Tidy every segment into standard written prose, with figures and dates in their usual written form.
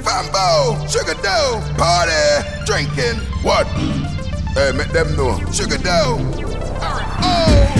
Bambo, sugar dough, party, drinking. What? Hey, make them know. Sugar dough. Oh.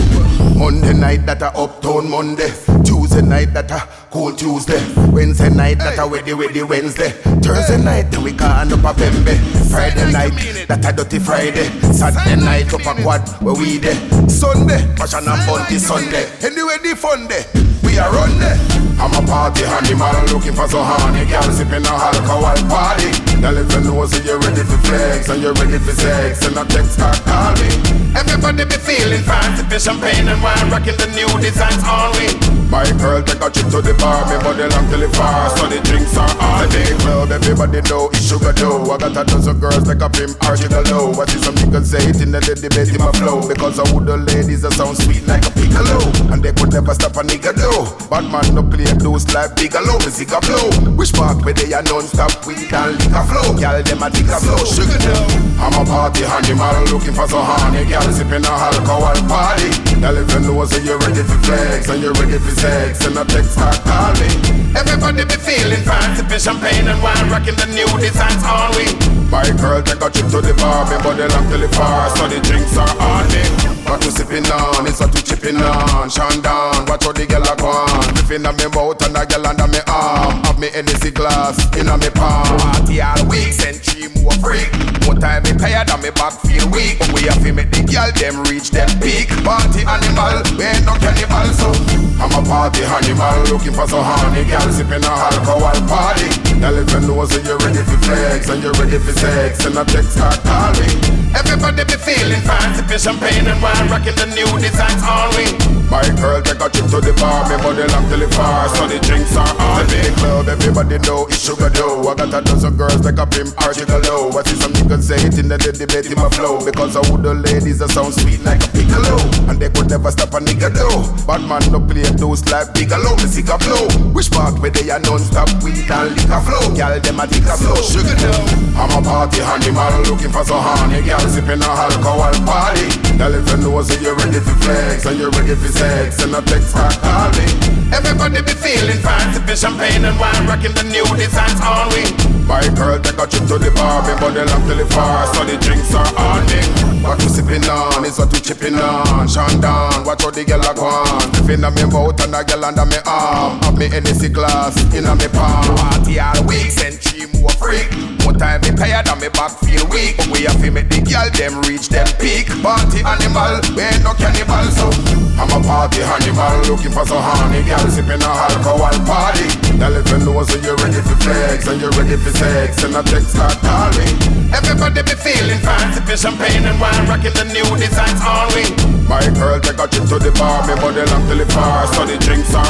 Monday night that a uptown Monday. Tuesday night that a cool Tuesday. Wednesday night that a weddy Wednesday. Thursday night that we can up a bembe. Friday night that a dirty Friday. Saturday night up a quad where we there. Sunday, fashion and bunty Sunday. Anyway the fun day, we are run there. I'm a party animal looking for some honey. Girl sipping a alcohol party. Now if you know so you're ready for flex and you're ready for sex, and a text start call me. Everybody be feeling fancy for champagne and wine, rocking the new designs only. My girl take a trip to the bar, me body long till it far, so the drinks are all day club. Everybody know it's sugar dough. I got a dozen girls like a pimp article low. I see some niggas say it in the debate in my flow, because I would the ladies that sound sweet like a piccolo, and they could never stop a nigga though. Bad man no play those like Bigelow, music a flow. Which park where they are non-stop weed and liquor flow. Girl them a dig a flow, sugar dough. I'm a party animal looking for some honey. Girl sipping a alcohol party. Girl if you know so you're ready for flex and you're ready for sex, and a text start call me. Everybody be feeling fancy for champagne and wine, rocking the new designs only. My girl take a trip to the bar, me body long till it far, so the drinks are on me. What you sipping on, it's what you chipping on. Sean down, watch how the girl a gone. Riffing on me mouth and a girl under me arm. Have me Hennessy glass in a me palm. Party all week, send 3 more freak. More time me tired and me back feel weak, but we have to make the girl them reach them peak. Party animal, we ain't no cannibal, so I'm a party animal looking for some honey. Girl sipping a alcohol party. Girl if you know so you're ready for flex and you're ready for sex, and a text start call me. Everybody be feeling fancy for champagne and wine, rocking the new designs only. My girl take a trip to the bar, me body long till it far, so the drinks are all day club. Everybody know it's sugar dough. I got a dozen girls like a pimp article low. I see some niggas say it in the debate in my flow, because I would the ladies that sound sweet like a piccolo, and they could never stop a nigga though. Bad man no play those like Bigelow, music a flow. Which park where they are non-stop weed and liquor flow. Girl them a dig a flow, sugar dough. I'm a party animal looking for some honey. Girl sipping a alcohol party. Girl if you know so you're ready for flex and you're ready for sex, and a text start call me. Everybody be feeling fancy for champagne and wine, rocking the new designs only. My girl take a trip to the bar, me body long till it far, so the drinks are on me. What you sipping on is what you chipping on. Sean down, watch how the girl a gone. Riffing on me mouth and a girl under me arm. Have me Hennessy glass in a me palm. Party all week, send 3 more freak. More time me tired and me back feel weak, but we have to make the girl them reach them peak. Party animal, we ain't no cannibal, so I'm a party animal looking for some honey. Girl sipping a alcohol party. Girl if you know so you're ready for flex and you're ready for sex, and a text start call me. Everybody be feeling fancy for champagne and wine, rocking the new designs only. My girl take a trip to the bar, me body long till it far, so the drinks are